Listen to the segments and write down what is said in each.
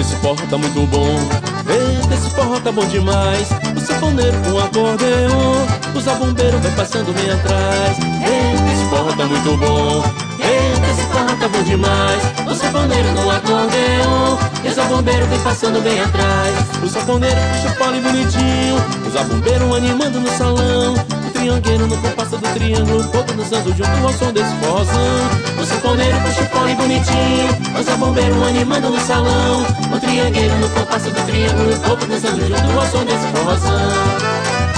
esse forró tá muito bom. Eita, esse forró tá bom demais. O sanfoneiro com acordeon, o zabumbeiro vai passando bem atrás. Eita, esse forró tá muito bom. Eita, esse forró tá bom demais. O sanfoneiro no acordeon, e o zabumbeiro vem passando bem atrás. O sanfoneiro puxa o fole bonitinho, o zabumbeiro animando no salão. O triangueiro no compasso do triângulo, o povo dançando junto ao som desse forrozão. O sanfoneiro puxa o fole bonitinho, o zabumbeiro animando no salão. O triangueiro no compasso do triângulo, o povo dançando junto ao som desse forrozão.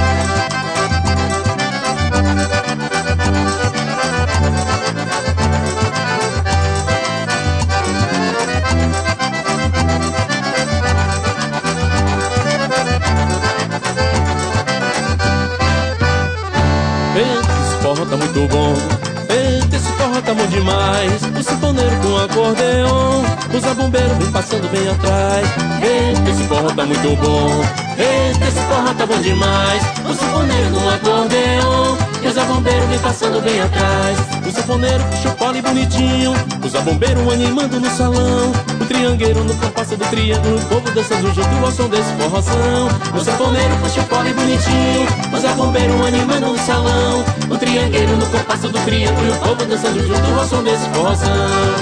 Eita, esse forró tá muito bom. Eita, esse forró tá bom demais. O sanfoneiro com acordeon, o zabumbeiro vem passando bem atrás. Eita, esse forró tá muito bom. Eita, esse forró tá bom demais. O sanfoneiro no acordeon, e o zabumbeiro vem passando bem atrás. O sanfoneiro puxa o fole bonitinho, o zabumbeiro animando no salão. O triangueiro no compasso do triângulo, o povo dançando junto ao som desse forrozão. O sanfoneiro puxa o fole bonitinho, o zabumbeiro animando no salão. O triangueiro no compasso do triângulo, o povo dançando junto ao som desse forrozão.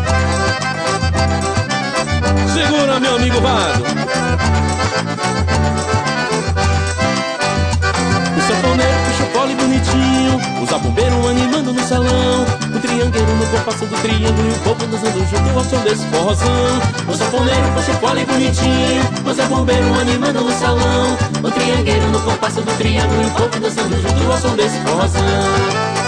Segura, meu amigo Vado. O sanfoneiro puxa o fole bonitinho, o zabumbeiro animando no salão. O triangueiro no compasso do triângulo, o povo dançando junto ao som desse forrozão. O sanfoneiro puxa o fole bonitinho, o zabumbeiro animando no salão. O triangueiro no compasso do triângulo, o povo dançando junto ao som desse forrozão.